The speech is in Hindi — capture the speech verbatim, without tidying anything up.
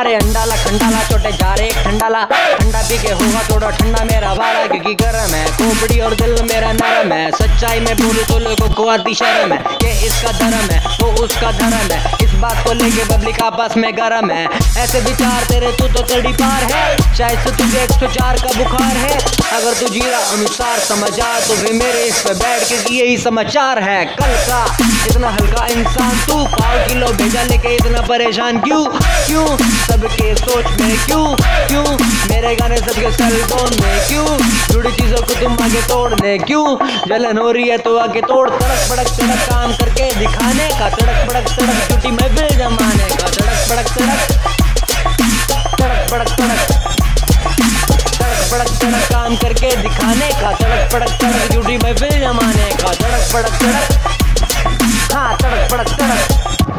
मारे अंडाला खंडाला छोटे जा रे ठंडाला, ठंडा पी के होगा थोड़ा ठंडा मेरा वाला क्योंकि गर्म है खोपड़ी और दिल मेरा नरम है। सच्चाई में बोलूं तो लोगों को आती शर्म है, ये इसका धर्म है वो उसका धर्म है, इस बात को लेके पब्लिक आपस में गरम है। ऐसे विचार तेरे तू तो तड़ी पार है, शायद से तुझे एक सौ चार का बुखार है। अगर तू जीरा अनुसार समझ आ तो वे मेरे इस पे बैठ के यही समाचार है। कल का इतना हल्का इंसान तू पाव किलो भेजा लेके इतना परेशान क्यों क्यों, सबके सोच में क्यों क्यों, मेरे गाने सबके सेल फोन में क्यों, जुड़ी चीजों को तुम आगे तोड़ने क्यों, जलन हो रही है तो आगे तोड़। तड़क भड़क तड़क काम करके दिखाने का, तड़क भड़क तड़क छुट्टी महफिल जमाने का, तड़क भड़क तड़क तड़क भड़क तड़क तड़क भड़क तड़क काम करके दिखाने का, तड़क भड़क तड़क झूठी महफिल जमाने का, तड़क भड़क तड़क हाँ तड़क भड़क तड़क।